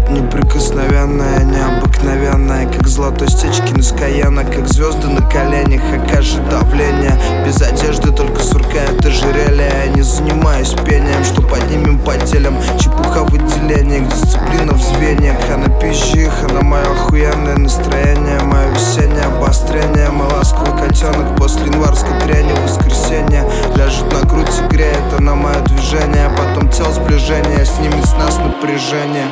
Неприкосновенная, необыкновенная, как золотой Стечкин из Каяна, как звезды на коленях, окажет давление. Без одежды только суркает ожерелье. Я не занимаюсь пением, что поднимем по телям. Чепуха в отделениях, дисциплина в звеньях. Она пизжих, она мое охуенное настроение, мое весеннее обострение. Мой ласковый котенок после январской трени в воскресенье ляжет на грудь и греет она мое движение. Потом тело сближение снимет с нас напряжение.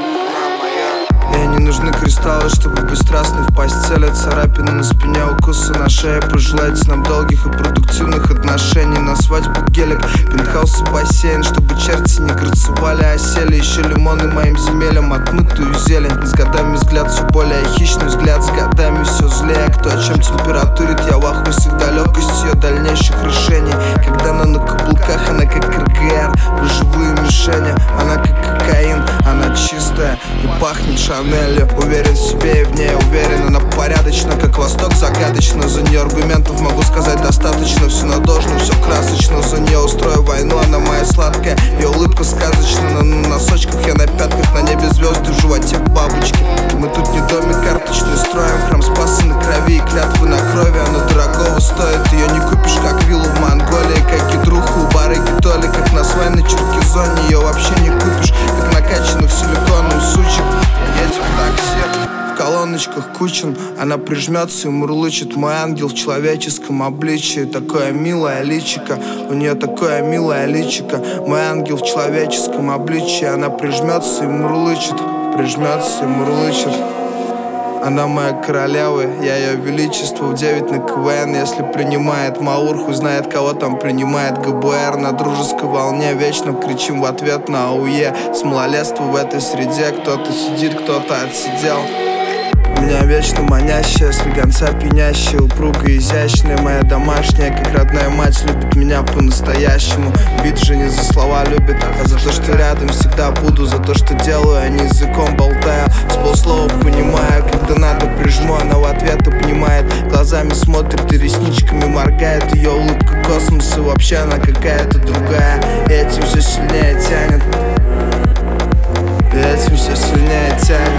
Ей не нужны кристаллы, чтобы бесстрастно в пасть целят. Царапины на спине, укусы на шее. Пожелайте нам долгих и продуктивных отношений. На свадьбу гелик, пентхаус и бассейн, чтобы черти не горцевали, а сели. Еще лимоны моим земелям, отмытую зелень. С годами взгляд все более хищный, взгляд с годами все злее. Кто о чем температурит, я в ахуе с их далекостью ее дальнейших решений. Когда она на каблуках, она как РГР, вы живые мишени. Она как кокаин, она чистая и пахнет Шанелью. Уверен в себе и в ней уверен. Она порядочна, как Восток загадочно. За нее аргументов могу сказать достаточно. Все надолжно, все красочно. За нее устрою войну, она моя сладкая. Ее улыбка сказочна, на носочках я на пятках. На небе звезды, в животе бабочки. Мы тут не домик карточный строим. Храм Спаса на крови и клятвы на крови. Она дорогого стоит, ее не купишь, как виллу в Монголии. Как гидруху у барыги Толи, как на свайной Черкизоне. Ее вообще не купишь, как накачанных силиконом сучек. Едем в такси, в колоночках Кучин. Она прижмется и мурлычет. Мой ангел в человеческом обличии. Такое милое личико, у нее такое милое личико. Мой ангел в человеческом обличии. Она прижмется и мурлычет, прижмется и мурлычет. Она моя королева, я ее величество. В 9 на КВН, если принимает Маур, хуй знает, кого там принимает ГБР. На дружеской волне вечно кричим в ответ на АУЕ. С малолетства в этой среде кто-то сидит, кто-то отсидел. Меня вечно манящая, слегонца пьянящая, упругая, изящная, моя домашняя, как родная мать, любит меня по-настоящему. Бит же не за слова любит, а за то, что рядом всегда буду. За то, что делаю, а не языком болтаю. С полслова понимаю, когда надо прижму, она в ответ обнимает. Глазами смотрит и ресничками моргает. Ее улыбка космос, и вообще она какая-то другая. И этим все сильнее тянет, и этим все сильнее тянет.